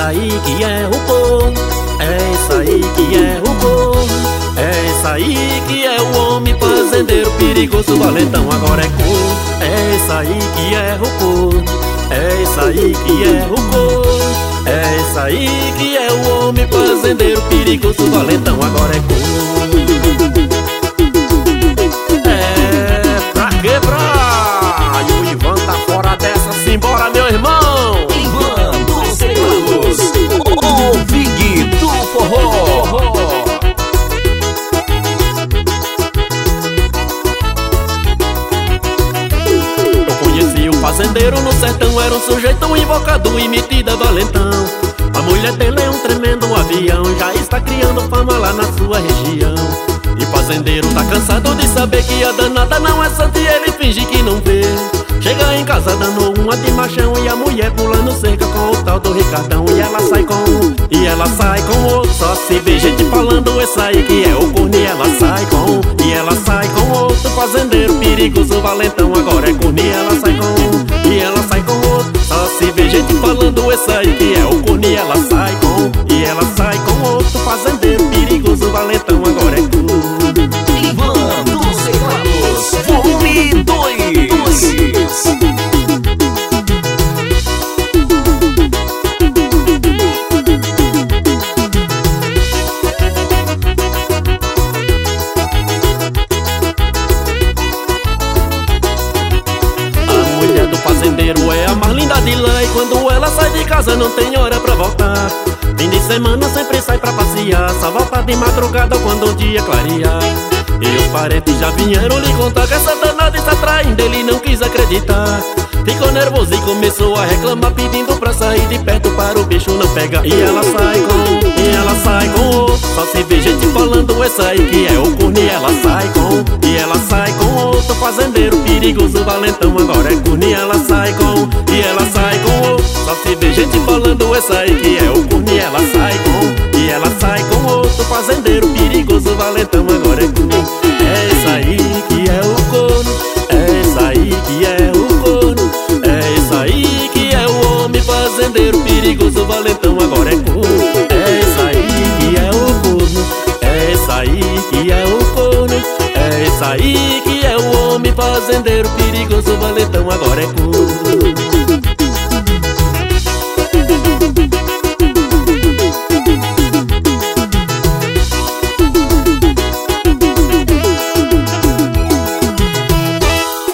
aí que é o corno, é isso aí que é o corno, é isso aí que é o homem fazendeiro perigoso, valentão, agora é corno. É isso aí que é o corno, é isso aí que é o corno, é isso aí que é o homem fazendeiro perigoso, valentão, agora é corno. É pra quebrar, e o Ivan tá fora dessa, simbora meu irmão. Ivan dos teclados, o Vig do forró. Eu conheci um fazendeiro no sertão, era um sujeito invocado e metida valentão. A mulher dele é um tremendo avião, já está criando fama lá na sua região. E fazendeiro tá cansado de saber que a danada não é santa e ele finge que não vê. Chega em casa dando uma de machão e a mulher pulando cerca com o tal do Ricardão. E ela sai com um, e ela sai com o outro, só se vê gente falando esse aí que é o corno. E ela sai com um, e ela sai com o outro, fazendeiro perigoso, valentão, agora é corno. E ela sai com um, e ela sai com o outro, só se vê gente falando esse aí que é o corno. E ela sai com um, e ela sai com o outro, fazendeiro perigoso, valentão, agora é corno. Ivan dos teclados, volume 2. A mulher do fazendeiro é a mais linda de lá, e quando ela sai de casa não tem hora pra voltar. Fim de semana sempre sai pra passear, só volta de madrugada quando o dia clarear. E os parentes já vieram lhe contar que essa danada está traindo, ele não quis acreditar. Ficou nervoso e começou a reclamar, pedindo pra sair de perto para o bicho não pegar. E ela sai com um, e ela sai com o outro, só se vê gente falando essa aí que é o corno. E ela sai com um, e ela sai com o outro, fazendeiro perigoso, valentão, agora é corno. E ela sai com um, e ela sai com o outro, só se vê gente falando essa aí que é o corno. E ela sai com um, e ela sai com o outro, fazendeiro perigoso, valentão, agora é corno. É isso aí que é o corno, é isso aí que é o corno, é isso aí que é o homem fazendeiro perigoso, valentão, agora é corno. É isso aí que é o corno, é isso aí que é o corno, é isso aí que é o homem fazendeiro perigoso, valentão, agora é corno.